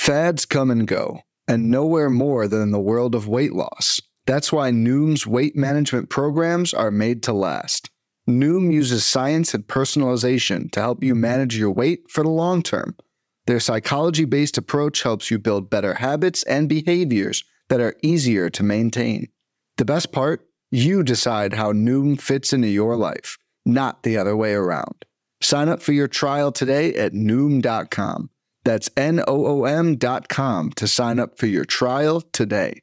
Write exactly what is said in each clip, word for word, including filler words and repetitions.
Fads come and go, and nowhere more than in the world of weight loss. That's why Noom's weight management programs are made to last. Noom uses science and personalization to help you manage your weight for the long term. Their psychology-based approach helps you build better habits and behaviors that are easier to maintain. The best part? You decide how Noom fits into your life, not the other way around. Sign up for your trial today at Noom dot com. That's N O O M dot com to sign up for your trial today.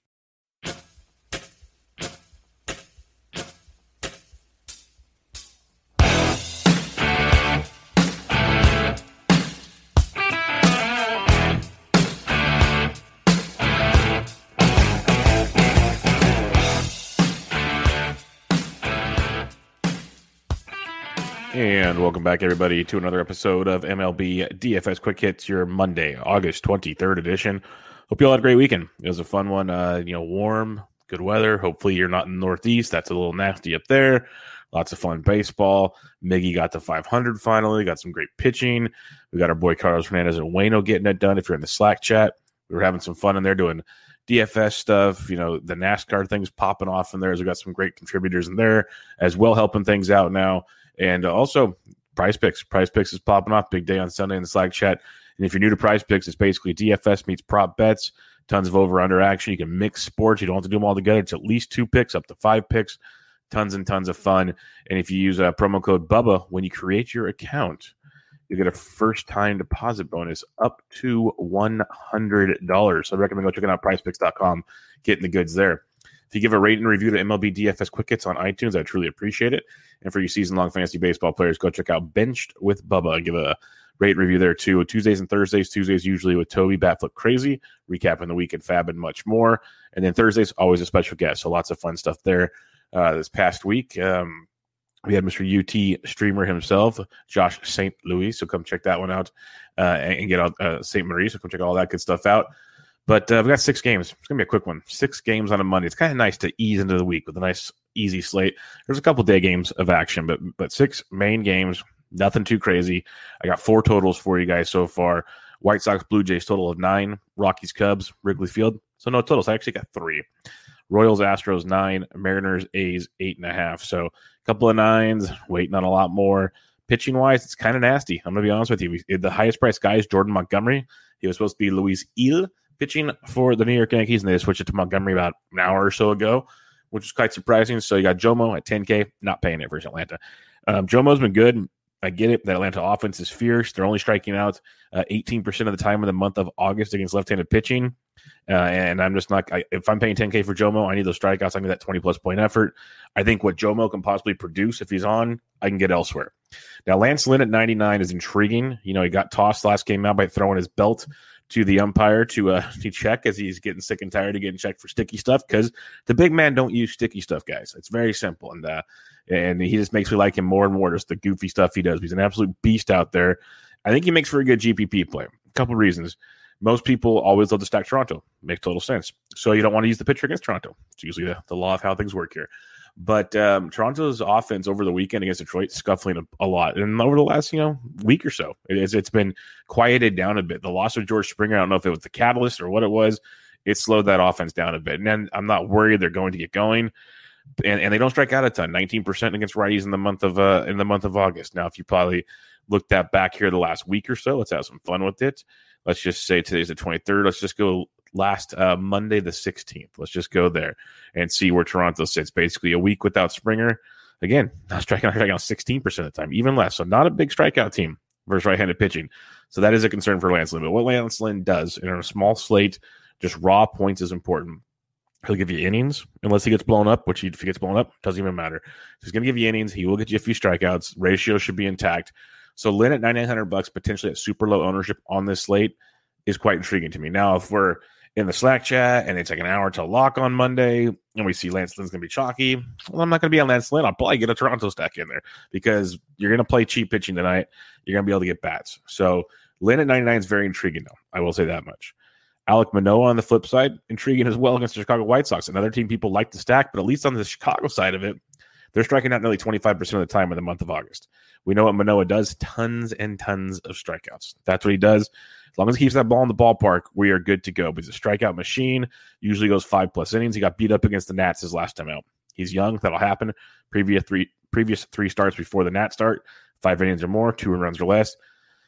And welcome back, everybody, to another episode of M L B D F S Quick Hits, your Monday, August twenty-third edition. Hope you all had a great weekend. It was a fun one. Uh, you know, warm, good weather. Hopefully you're not in the Northeast. That's a little nasty up there. Lots of fun baseball. Miggy got to five hundred finally. Got some great pitching. We got our boy Carlos Fernandez and Wayno getting it done. If you're in the Slack chat, we were having some fun in there doing D F S stuff. You know, the NASCAR thing's popping off in there. So we got some great contributors in there as well, helping things out now. And also, Prize Picks. Prize Picks is popping off. Big day on Sunday in the Slack chat. And if you're new to Prize Picks, it's basically D F S meets prop bets. Tons of over-under action. You can mix sports. You don't have to do them all together. It's at least two picks, up to five picks. Tons and tons of fun. And if you use a promo code BUBBA when you create your account, you get a first-time deposit bonus up to one hundred dollars. So I recommend go checking out prize picks dot com, getting the goods there. If you give a rate and review to M L B D F S Quick Hits on iTunes, I truly appreciate it. And for you season-long fantasy baseball players, go check out Benched with Bubba. Give a rate and review there, too. Tuesdays and Thursdays. Tuesdays usually with Toby, Batflip Crazy, recapping the week in Fab and much more. And then Thursdays, always a special guest. So lots of fun stuff there. Uh, this past week, um, we had Mister U T streamer himself, Josh Saint Louis. So come check that one out uh, and get out uh, Saint Marie. So come check all that good stuff out. But uh, we got six games. It's going to be a quick one. Six games on a Monday. It's kind of nice to ease into the week with a nice, easy slate. There's a couple day games of action, but but six main games, nothing too crazy. I got four totals for you guys so far. White Sox, Blue Jays, total of nine. Rockies, Cubs, Wrigley Field. So no totals. I actually got three. Royals, Astros, nine. Mariners, A's, eight and a half. So a couple of nines, waiting on a lot more. Pitching-wise, it's kind of nasty. I'm going to be honest with you. We, the highest-priced guy is Jordan Montgomery. He was supposed to be Luis Gil pitching for the New York Yankees, and they switched it to Montgomery about an hour or so ago, which is quite surprising. So you got Jomo at ten K, not paying it versus Atlanta. Um, Jomo's been good. I get it. That Atlanta offense is fierce. They're only striking out uh, eighteen percent of the time in the month of August against left-handed pitching. Uh, and I'm just not I, – if I'm paying ten K for Jomo, I need those strikeouts. I need that twenty-plus point effort. I think what Jomo can possibly produce if he's on, I can get elsewhere. Now, Lance Lynn at ninety-nine is intriguing. You know, he got tossed last game out by throwing his belt to the umpire to uh, to check as he's getting sick and tired of getting checked for sticky stuff because the big man don't use sticky stuff, guys. It's very simple. And uh, and he just makes me like him more and more, just the goofy stuff he does. He's an absolute beast out there. I think he makes for a good G P P play. A couple of reasons. Most people always love to stack Toronto. Makes total sense. So you don't want to use the pitcher against Toronto. It's usually the, the law of how things work here. But um, Toronto's offense over the weekend against Detroit scuffling a, a lot. And over the last, you know, week or so, it's, it's been quieted down a bit. The loss of George Springer, I don't know if it was the catalyst or what it was. It slowed that offense down a bit. And then I'm not worried they're going to get going. And, and they don't strike out a ton, nineteen percent against righties in the month of uh, in the month of August. Now, if you probably looked that back here the last week or so, let's have some fun with it. Let's just say today's the twenty-third. Let's just go last uh, Monday the sixteenth. Let's just go there and see where Toronto sits. Basically a week without Springer. Again, not striking, striking out sixteen percent of the time, even less. So not a big strikeout team versus right-handed pitching. So that is a concern for Lance Lynn. But what Lance Lynn does in a small slate, just raw points is important. He'll give you innings unless he gets blown up, which he, if he gets blown up, doesn't even matter. He's going to give you innings. He will get you a few strikeouts. Ratio should be intact. So Lynn at ninety-nine hundred bucks, potentially at super low ownership on this slate, is quite intriguing to me. Now, if we're in the Slack chat and it's like an hour to lock on Monday and we see Lance Lynn's going to be chalky, well, I'm not going to be on Lance Lynn. I'll probably get a Toronto stack in there because you're going to play cheap pitching tonight. You're going to be able to get bats. So Lynn at ninety-nine is very intriguing, though. I will say that much. Alek Manoah on the flip side, intriguing as well against the Chicago White Sox. Another team people like to stack, but at least on the Chicago side of it, they're striking out nearly twenty-five percent of the time in the month of August. We know what Manoah does, tons and tons of strikeouts. That's what he does. As long as he keeps that ball in the ballpark, we are good to go. But he's a strikeout machine, usually goes five plus innings. He got beat up against the Nats his last time out. He's young. That'll happen. Previous three previous three starts before the Nats start, five innings or more, two runs or less.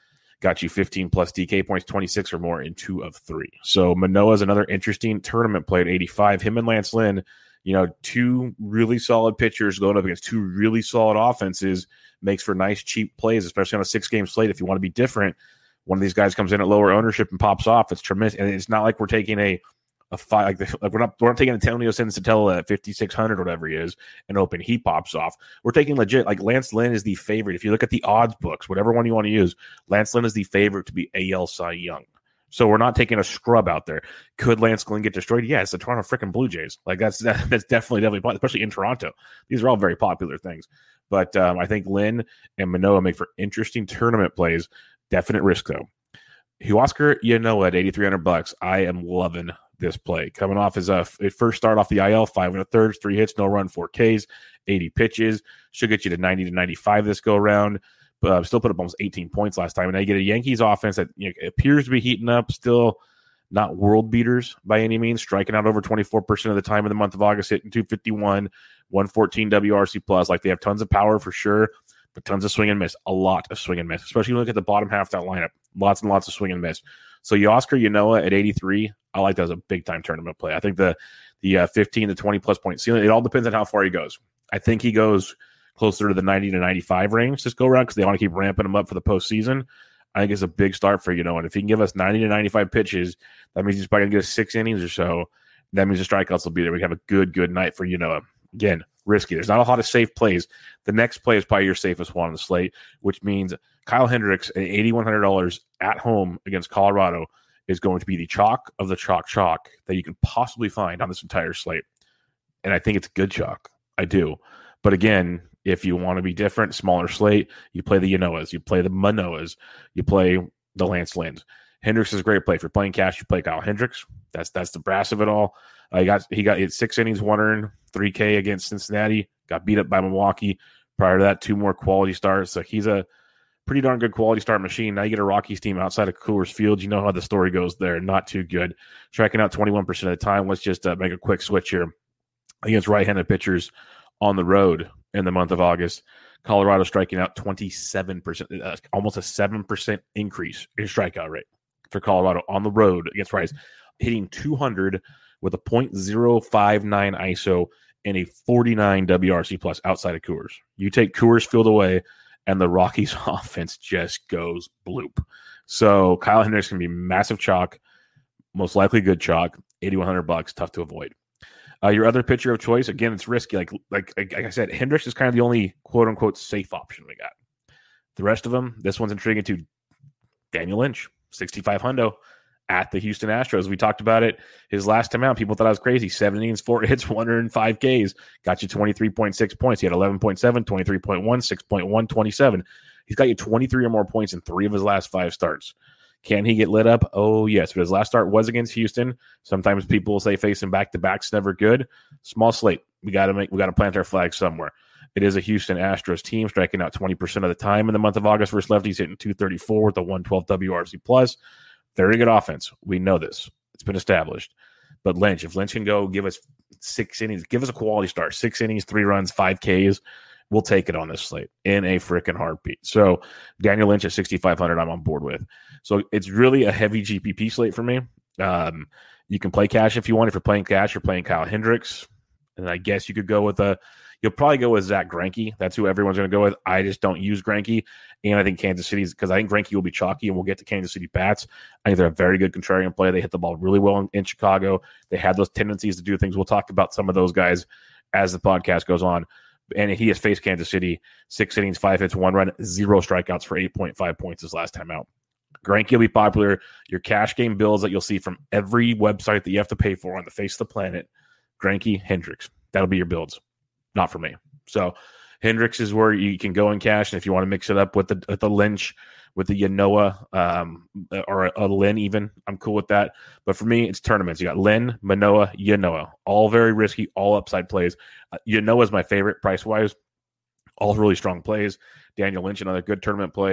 Got you fifteen plus D K points, twenty-six or more in two of three. So Manoah is another interesting tournament play at eighty-five. Him and Lance Lynn, you know, two really solid pitchers going up against two really solid offenses makes for nice, cheap plays, especially on a six-game slate. If you want to be different, one of these guys comes in at lower ownership and pops off. It's tremendous. And it's not like we're taking a a five, like, the, like we're not we're not taking Antonio Sensatella at fifty-six hundred or whatever he is and open. He pops off. We're taking legit, like Lance Lynn is the favorite. If you look at the odds books, whatever one you want to use, Lance Lynn is the favorite to be A L Cy Young. So we're not taking a scrub out there. Could Lance Lynn get destroyed? Yeah, it's the Toronto freaking Blue Jays. Like that's that, that's definitely definitely especially in Toronto. These are all very popular things. But um, I think Lynn and Manoah make for interesting tournament plays. Definite risk though. Huascar Ynoa at eighty-three hundred bucks. I am loving this play. Coming off his uh, first start off the I L, five and a third, three hits, no run, four Ks, eighty pitches. Should get you to ninety to ninety-five this go around. But uh, still put up almost eighteen points last time. And now you get a Yankees offense that, you know, appears to be heating up. Still not world beaters by any means. Striking out over twenty-four percent of the time in the month of August, hitting two fifty-one, one fourteen W R C plus. Like they have tons of power for sure, but tons of swing and miss. A lot of swing and miss, especially when you look at the bottom half of that lineup. Lots and lots of swing and miss. So Huascar Ynoa at eighty-three, I like that as a big time tournament play. I think the the uh, fifteen to twenty plus point ceiling, it all depends on how far he goes. I think he goes closer to the ninety to ninety-five range this go around because they want to keep ramping him up for the postseason. I think it's a big start for Ynoa. And if he can give us ninety to ninety-five pitches, that means he's probably going to get us six innings or so. That means the strikeouts will be there. We have a good, good night for Ynoa. Again, risky. There's not a lot of safe plays. The next play is probably your safest one on the slate, which means Kyle Hendricks at eighty-one hundred dollars at home against Colorado is going to be the chalk of the chalk chalk that you can possibly find on this entire slate. And I think it's good chalk. I do. But again, if you want to be different, smaller slate, you play the Ynoas, you play the Manoas, you play the Lance Lynns. Hendricks is a great play. If you're playing cash, you play Kyle Hendricks. That's that's the brass of it all. Uh, he got he got hit six innings, one earned, three K against Cincinnati. Got beat up by Milwaukee. Prior to that, two more quality starts. So he's a pretty darn good quality start machine. Now you get a Rockies team outside of Coors Field. You know how the story goes there. Not too good. Striking out twenty-one percent of the time. Let's just uh, make a quick switch here against right-handed pitchers on the road in the month of August. Colorado striking out twenty-seven percent, uh, almost a seven percent increase in strikeout rate for Colorado on the road against righties, hitting two hundred with a point oh five nine I S O and a forty-nine W R C plus outside of Coors. You take Coors Field away, and the Rockies offense just goes bloop. So Kyle Hendricks can be massive chalk, most likely good chalk, eighty-one hundred bucks, tough to avoid. Uh, your other pitcher of choice, again, it's risky. Like, like like I said, Hendricks is kind of the only quote unquote safe option we got. The rest of them, this one's intriguing too. Daniel Lynch, sixty-five hundo at the Houston Astros. We talked about it his last time out. People thought I was crazy. seven innings, four hits, one hundred five Ks. Got you twenty-three point six points. He had eleven point seven, twenty-three point one, six point one, twenty-seven. He's got you twenty-three or more points in three of his last five starts. Can he get lit up? Oh, yes. But his last start was against Houston. Sometimes people will say facing back-to-back's never good. Small slate. We got to make. We got to plant our flag somewhere. It is a Houston Astros team striking out twenty percent of the time in the month of August versus lefties, hitting two thirty-four with a one twelve W R C plus. Very good offense. We know this. It's been established. But Lynch, if Lynch can go give us six innings, give us a quality start, six innings, three runs, five Ks, we'll take it on this slate in a freaking heartbeat. So Daniel Lynch at sixty-five hundred, I'm on board with. So it's really a heavy G P P slate for me. Um, you can play cash if you want. If you're playing cash, you're playing Kyle Hendricks. And I guess you could go with a, you'll probably go with Zach Greinke. That's who everyone's going to go with. I just don't use Greinke. And I think Kansas City's, because I think Greinke will be chalky, and we'll get to Kansas City bats. I think they're a very good contrarian play. They hit the ball really well in, in Chicago. They had those tendencies to do things. We'll talk about some of those guys as the podcast goes on. And he has faced Kansas City, six innings, five hits, one run, zero strikeouts for eight point five points his last time out. Greinke will be popular. Your cash game bills that you'll see from every website that you have to pay for on the face of the planet, Greinke, Hendricks. That'll be your builds. Not for me. So Hendricks is where you can go in cash. And if you want to mix it up with the with the Lynch, with the Ynoa, um, or a, a Lynn even, I'm cool with that. But for me, it's tournaments. You got Lynn, Manoah, Ynoa. All very risky, all upside plays. Uh, Ynoa is my favorite price-wise. All really strong plays. Daniel Lynch, another good tournament play.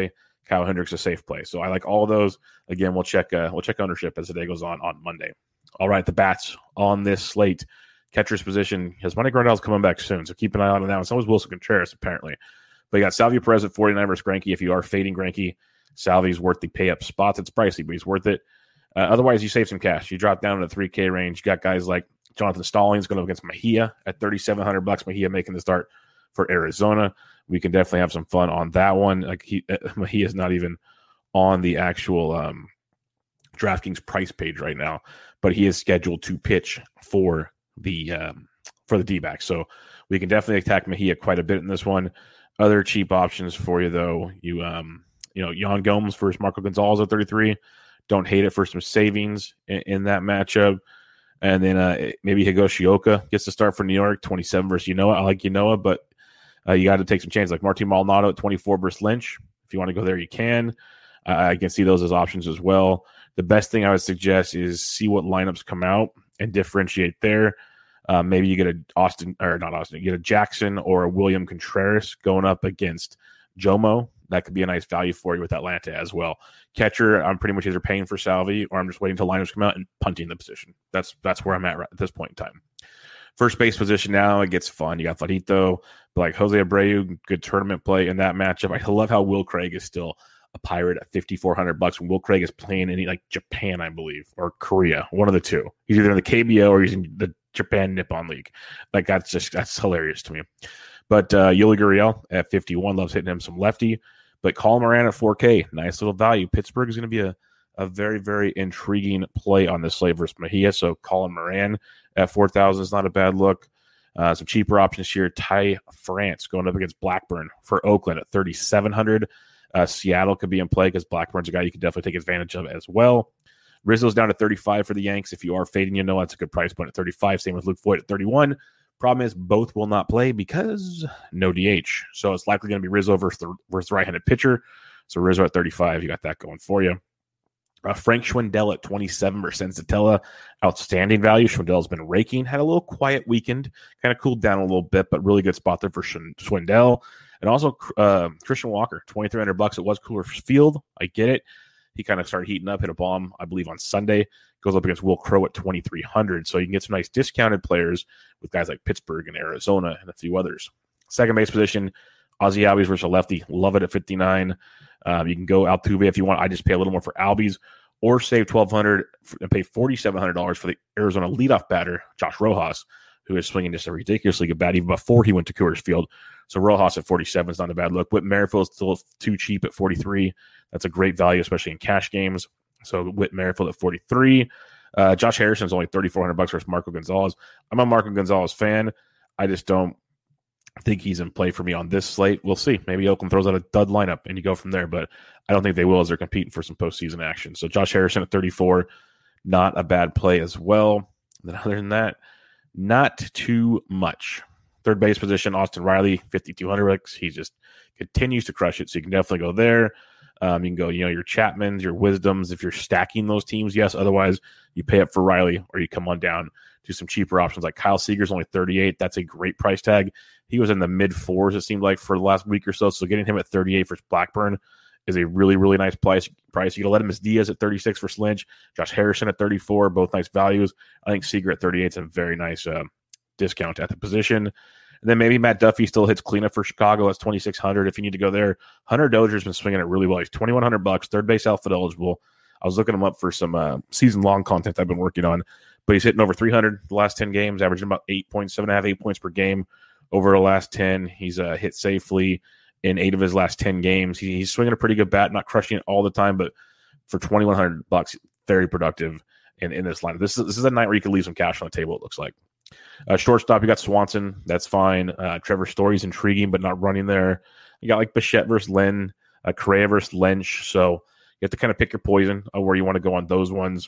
Kyle Hendricks a safe play. So I like all those. Again, we'll check uh, we'll check ownership as the day goes on on Monday. All right, the bats on this slate. Catcher's position, his Monty Grandal's coming back soon, so keep an eye on that one. So is Wilson Contreras, apparently. But you got Salvio Perez at forty-nine versus Greinke. If you are fading Greinke, Salvi's worth the pay-up spots. It's pricey, but he's worth it. Uh, otherwise, you save some cash. You drop down in the three K range. You got guys like Jonathan Stallings going up against Mejia at thirty-seven hundred bucks. Mejia making the start for Arizona. We can definitely have some fun on that one. Like he, uh, Mejia is not even on the actual um, DraftKings price page right now, but he is scheduled to pitch for the um, for the D-backs. So we can definitely attack Mejia quite a bit in this one. Other cheap options for you, though, you um, you know, Yan Gomes versus Marco Gonzalez at thirty-three. Don't hate it for some savings in, in that matchup. And then uh, maybe Higashioka gets to start for New York, twenty-seven versus Ynoa. I like Ynoa, but uh, you got to take some chances. Like Martin Maldonado at twenty-four versus Lynch. If you want to go there, you can. Uh, I can see those as options as well. The best thing I would suggest is see what lineups come out and differentiate there. Uh, maybe you get a Austin, or not Austin, you get a Jackson or a William Contreras going up against Jomo. That could be a nice value for you with Atlanta as well. Catcher, I'm pretty much either paying for Salvi or I'm just waiting until lineups come out and punting the position. That's that's where I'm at right at this point in time. First base position now, it gets fun. You got Vladito, but like Jose Abreu, good tournament play in that matchup. I love how Will Craig is still a Pirate at fifty-four hundred bucks when Will Craig is playing in like Japan, I believe, or Korea, one of the two. He's either in the K B O or he's in the Japan Nippon League. Like that's just that's hilarious to me. But uh, Yuli Gurriel at fifty-one, loves hitting him some lefty. But Colin Moran at four K, nice little value. Pittsburgh is going to be a, a very, very intriguing play on this slate versus Mejia. So Colin Moran at four thousand is not a bad look. Uh, some cheaper options here. Ty France going up against Blackburn for Oakland at thirty-seven hundred. Uh, Seattle could be in play because Blackburn's a guy you could definitely take advantage of as well. Rizzo's down to thirty-five for the Yanks. If you are fading, you know that's a good price point at thirty-five. Same with Luke Voigt at thirty-one. Problem is both will not play because no D H. So it's likely going to be Rizzo versus the, versus the right-handed pitcher. So Rizzo at thirty-five, you got that going for you. Uh, Frank Schwindel at twenty-seven versus Senzatella. Outstanding value. Schwindel's been raking. Had a little quiet weekend. Kind of cooled down a little bit, but really good spot there for Schwindel. And also uh, Christian Walker, twenty-three hundred bucks. It was Coors Field. I get it. He kind of started heating up, hit a bomb, I believe, on Sunday. Goes up against Will Crowe at twenty-three hundred. So you can get some nice discounted players with guys like Pittsburgh and Arizona and a few others. Second base position, Ozzie Albies versus a lefty. Love it at fifty-nine. Um, you can go Altuve if you want. I just pay a little more for Albies or save twelve hundred dollars and pay forty-seven hundred dollars for the Arizona leadoff batter, Josh Rojas, who is swinging just a ridiculously good bat even before he went to Coors Field. So Rojas at forty-seven is not a bad look. Whit Merrifield is still too cheap at forty-three. That's a great value, especially in cash games. So Whit Merrifield at forty-three. Uh, Josh Harrison is only thirty-four hundred bucks versus Marco Gonzalez. I'm a Marco Gonzalez fan. I just don't think he's in play for me on this slate. We'll see. Maybe Oakland throws out a dud lineup and you go from there, but I don't think they will as they're competing for some postseason action. So Josh Harrison at thirty-four, not a bad play as well. And other than that, not too much. Third base position, Austin Riley, fifty-two hundred bucks. He just continues to crush it. So you can definitely go there. Um, you can go, you know, your Chapmans, your Wisdoms, if you're stacking those teams, yes. Otherwise, you pay up for Riley or you come on down to some cheaper options like Kyle Seager's only thirty-eight. That's a great price tag. He was in the mid fours, it seemed like, for the last week or so. So getting him at thirty-eight for Blackburn is a really, really nice price. price. You can let him as Diaz at thirty-six for Lynch, Josh Harrison at thirty-four, both nice values. I think Seager at thirty-eight is a very nice uh, discount at the position. And then maybe Matt Duffy still hits cleanup for Chicago. That's twenty-six hundred if you need to go there. Hunter Dozier's been swinging it really well. He's twenty-one hundred bucks, third base outfit eligible. I was looking him up for some uh, season-long content I've been working on, but he's hitting over three hundred the last ten games, averaging about eight points, seven and a half, eight points per game over the last ten. He's uh, hit safely in eight of his last ten games. He, he's swinging a pretty good bat, not crushing it all the time, but for twenty-one hundred bucks, very productive in, in this lineup. This is, this is a night where you can leave some cash on the table, it looks like. Uh, shortstop, you got Swanson. That's fine. Uh, Trevor Story's intriguing, but not running there. You got like Bichette versus Lynn, uh, Correa versus Lynch. So you have to kind of pick your poison of where you want to go on those ones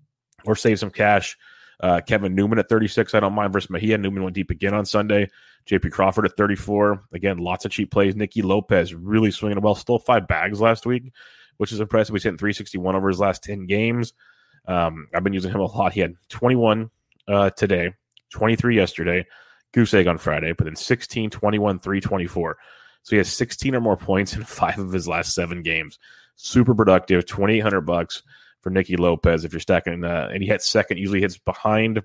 or save some cash. Uh, Kevin Newman at thirty-six. I don't mind versus Mejia. Newman went deep again on Sunday. J P Crawford at thirty-four. Again, lots of cheap plays. Nicky Lopez really swinging well. Stole five bags last week, which is impressive. He's hitting three sixty-one over his last ten games. Um, I've been using him a lot. He had twenty-one uh, today. twenty-three yesterday, goose egg on Friday, but then sixteen, twenty-one, three, twenty-four. So he has sixteen or more points in five of his last seven games. Super productive, twenty-eight hundred bucks for Nicky Lopez if you're stacking. Uh, and he hits second, usually hits behind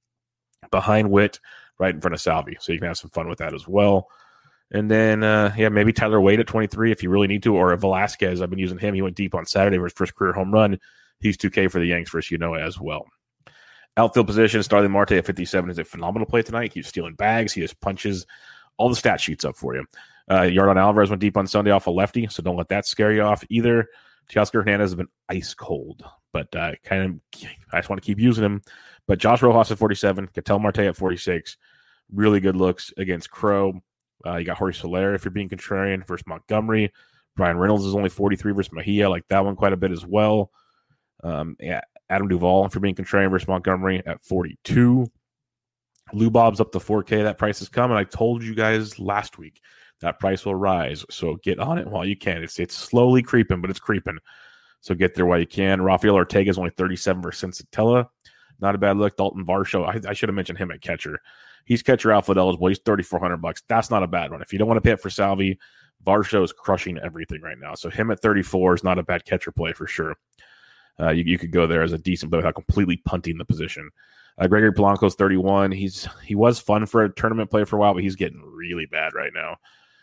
behind Witt, right in front of Salvi. So you can have some fun with that as well. And then, uh, yeah, maybe Tyler Wade at twenty-three if you really need to, or Velasquez. I've been using him. He went deep on Saturday for his first career home run. He's two K for the Yanks versus Ynoa as well. Outfield position, Starling Marte at fifty-seven is a phenomenal play tonight. He keeps stealing bags. He just punches all the stat sheets up for you. Uh, Yordan Alvarez went deep on Sunday off a lefty, so don't let that scare you off either. Teoscar Hernandez has been ice cold, but uh, kind of I just want to keep using him. But Josh Rojas at forty-seven, Ketel Marte at forty-six. Really good looks against Crow. Uh, you got Jorge Soler if you're being contrarian versus Montgomery. Brian Reynolds is only forty-three versus Mejia. I like that one quite a bit as well. Um, yeah, Adam Duvall if you're being contrarian versus Montgomery at forty-two. Lou Bob's up to four K. That price is coming. I told you guys last week that price will rise. So get on it while you can. It's it's slowly creeping, but it's creeping. So get there while you can. Rafael Ortega is only thirty-seven versus Sensatella. Not a bad look. Dalton Varsho. I, I should have mentioned him at catcher. He's catcher outfield eligible. He's thirty-four hundred bucks. That's not a bad one. If you don't want to pay it for Salvi, Varsho is crushing everything right now. So him at thirty-four is not a bad catcher play for sure. Uh, you, you could go there as a decent play without completely punting the position. Uh, Gregory Polanco's thirty-one. He's he was fun for a tournament play for a while, but he's getting really bad right now.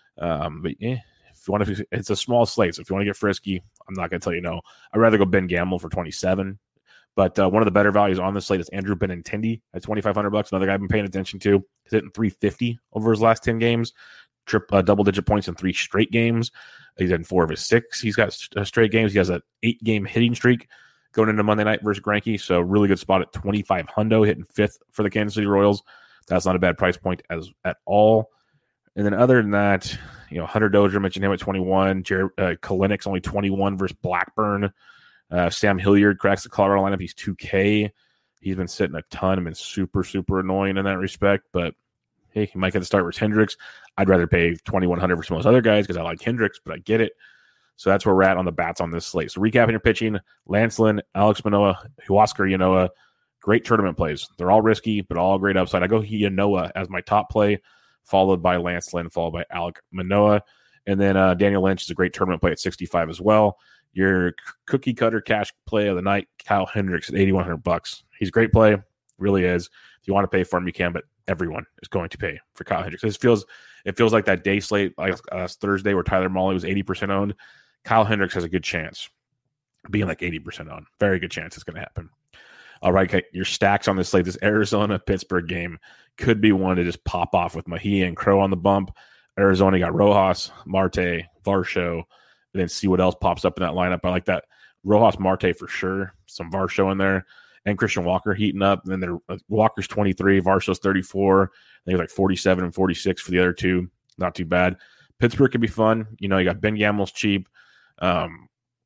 Um, but eh, if you want to, it's a small slate. So if you want to get frisky, I'm not going to tell you no. I'd rather go Ben Gamble for twenty-seven. But uh, one of the better values on this slate is Andrew Benintendi at twenty-five hundred bucks. Another guy I've been paying attention to. He's hitting three fifty over his last ten games. Trip uh, double digit points in three straight games. He's in four of his six. He's got uh, straight games. He has an eight game hitting streak going into Monday night versus Greinke. So really good spot at twenty-five hundo, hitting fifth for the Kansas City Royals. That's not a bad price point as at all. And then other than that, you know, Hunter Dozier, mentioned him at twenty-one. Jared uh, Kalinic's only twenty-one versus Blackburn. Uh, Sam Hilliard cracks the Colorado lineup. He's two K. He's been sitting a ton and been super, super annoying in that respect. But hey, he might get the start versus Hendricks. I'd rather pay twenty-one hundred for some of those other guys because I like Hendricks, but I get it. So that's where we're at on the bats on this slate. So recapping your pitching, Lance Lynn, Alex Manoah, Huascar Ynoa, great tournament plays. They're all risky, but all great upside. I go Ynoa as my top play, followed by Lance Lynn, followed by Alec Manoah. And then uh, Daniel Lynch is a great tournament play at sixty-five as well. Your cookie cutter cash play of the night, Kyle Hendricks at eighty-one hundred bucks. He's a great play, really is. If you want to pay for him, you can, but everyone is going to pay for Kyle Hendricks. It feels it feels like that day slate like uh, Thursday where Tyler Mahle was eighty percent owned. Kyle Hendricks has a good chance being like eighty percent owned. Very good chance it's going to happen. All right, okay, your stacks on this slate, this Arizona-Pittsburgh game could be one to just pop off with Mejia and Crow on the bump. Arizona got Rojas, Marte, Varsho, and then see what else pops up in that lineup. I like that Rojas, Marte for sure. Some Varsho in there. And Christian Walker heating up. And then there, uh, Walker's twenty-three, Varsho's thirty-four. I think like forty-seven and forty-six for the other two. Not too bad. Pittsburgh could be fun. You know, you got Ben Gamble's cheap. Um,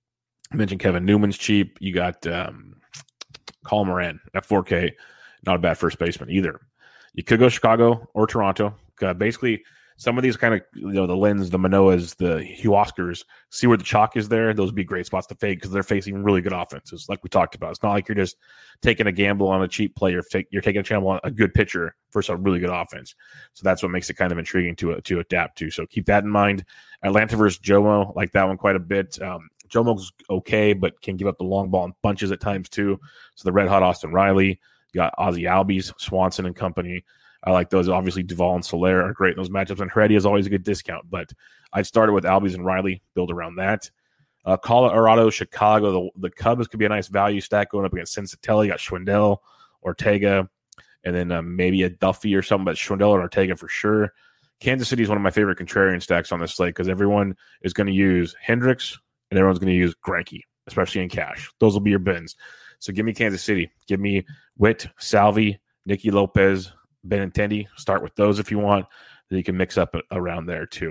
I mentioned Kevin Newman's cheap. You got um, Colin Moran at four K. Not a bad first baseman either. You could go Chicago or Toronto. Uh, basically, some of these kind of, you know, the Lins, the Manoahs, the Huascars, see where the chalk is there. Those would be great spots to fade because they're facing really good offenses, like we talked about. It's not like you're just taking a gamble on a cheap player. You're, take, you're taking a gamble on a good pitcher versus a really good offense. So that's what makes it kind of intriguing to to adapt to. So keep that in mind. Atlanta versus Jomo, like that one quite a bit. Um, Jomo's okay, but can give up the long ball in bunches at times too. So the red hot Austin Riley, you got Ozzie Albies, Swanson and company. I like those. Obviously, Duvall and Soler are great in those matchups, and Heredia is always a good discount. But I'd started with Albies and Riley, build around that. Uh, Colorado, Chicago, the, the Cubs could be a nice value stack going up against Sensatella. You got Schwindel, Ortega, and then uh, maybe a Duffy or something, but Schwindel and Ortega for sure. Kansas City is one of my favorite contrarian stacks on this slate because everyone is going to use Hendricks and everyone's going to use Greinke, especially in cash. Those will be your bins. So give me Kansas City. Give me Witt, Salvi, Nicky Lopez, Benintendi. Start with those if you want. Then you can mix up around there too.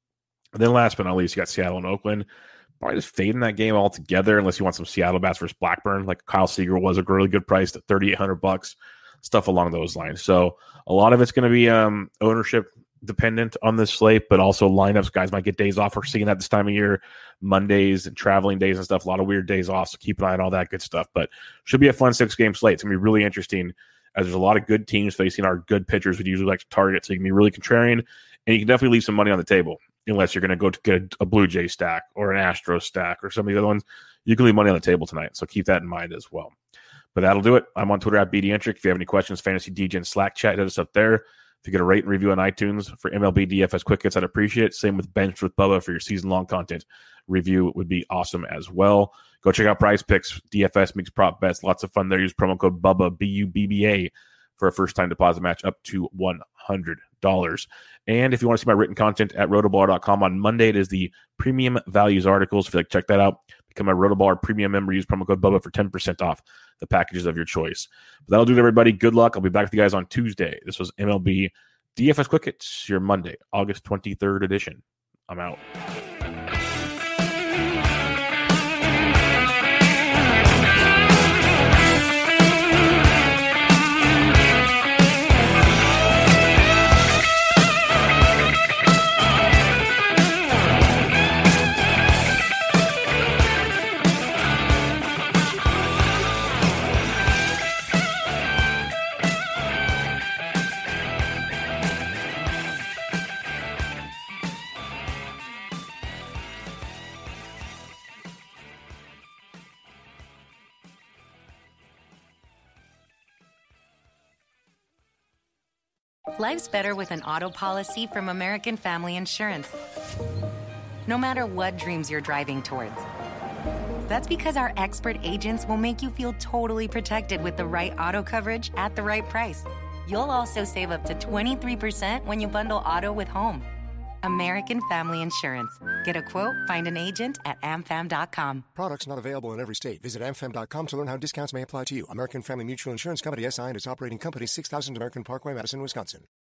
And then last but not least, you got Seattle and Oakland. Probably just fading that game altogether unless you want some Seattle bats versus Blackburn. Like Kyle Seager was a really good price at thirty-eight hundred bucks. Stuff along those lines. So a lot of it's going to be um, ownership dependent on this slate, but also lineups. Guys might get days off. We're seeing that this time of year, Mondays and traveling days and stuff. A lot of weird days off. So keep an eye on all that good stuff. But should be a fun six game slate. It's going to be really interesting, as there's a lot of good teams facing our good pitchers we usually like to target. So you can be really contrarian, and you can definitely leave some money on the table. unless you're going to go to get a, a Blue Jay stack or an Astro stack or some of the other ones. You can leave money on the table tonight, so keep that in mind as well. But that'll do it. I'm on Twitter at BDentric. If you have any questions, Fantasy D Gen Slack chat, hit us up there. If you get a rate and review on iTunes for M L B D F S Quick Hits, I'd appreciate it. Same with Bench with Bubba for your season-long content review would be awesome as well. Go check out Prize Picks. D F S makes prop bets. Lots of fun there. Use promo code BUBBA, B U B B A, for a first-time deposit match up to one hundred dollars. And if you want to see my written content at rotoballer dot com on Monday, it is the Premium Values articles. If you'd like to check that out, become a Rotoballer Premium member. Use promo code BUBBA for ten percent off the packages of your choice. But that'll do it, everybody. Good luck. I'll be back with you guys on Tuesday. This was M L B D F S Quick Hits, your Monday, August twenty-third edition. I'm out. Life's better with an auto policy from American Family Insurance. No matter what dreams you're driving towards. That's because our expert agents will make you feel totally protected with the right auto coverage at the right price. You'll also save up to twenty-three percent when you bundle auto with home. American Family Insurance. Get a quote, find an agent at a m fam dot com. Products not available in every state. Visit a m fam dot com to learn how discounts may apply to you. American Family Mutual Insurance Company, S I and its operating company, six thousand American Parkway, Madison, Wisconsin.